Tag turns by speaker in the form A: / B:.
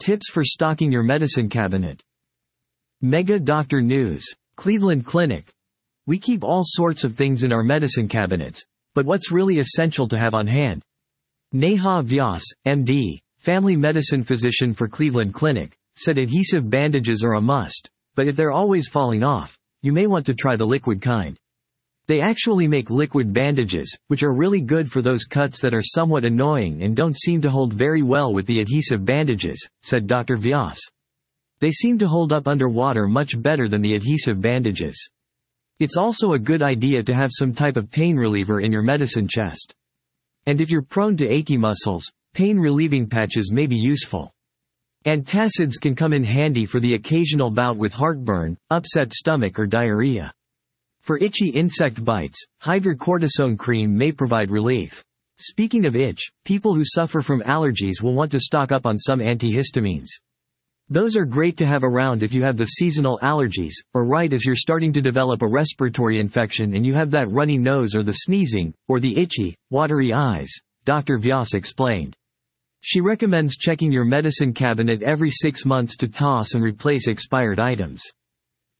A: Tips for stocking your medicine cabinet. Mega Doctor News. Cleveland Clinic. We keep all sorts of things in our medicine cabinets, but what's really essential to have on hand? Neha Vyas, MD, family medicine physician for Cleveland Clinic, said adhesive bandages are a must, but if they're always falling off, you may want to try the liquid kind. They actually make liquid bandages, which are really good for those cuts that are somewhat annoying and don't seem to hold very well with the adhesive bandages, said Dr. Vyas. They seem to hold up under water much better than the adhesive bandages. It's also a good idea to have some type of pain reliever in your medicine chest. And if you're prone to achy muscles, pain-relieving patches may be useful. Antacids can come in handy for the occasional bout with heartburn, upset stomach or diarrhea. For itchy insect bites, hydrocortisone cream may provide relief. Speaking of itch, people who suffer from allergies will want to stock up on some antihistamines. Those are great to have around if you have the seasonal allergies, or right as you're starting to develop a respiratory infection and you have that runny nose or the sneezing, or the itchy, watery eyes, Dr. Vyas explained. She recommends checking your medicine cabinet every 6 months to toss and replace expired items.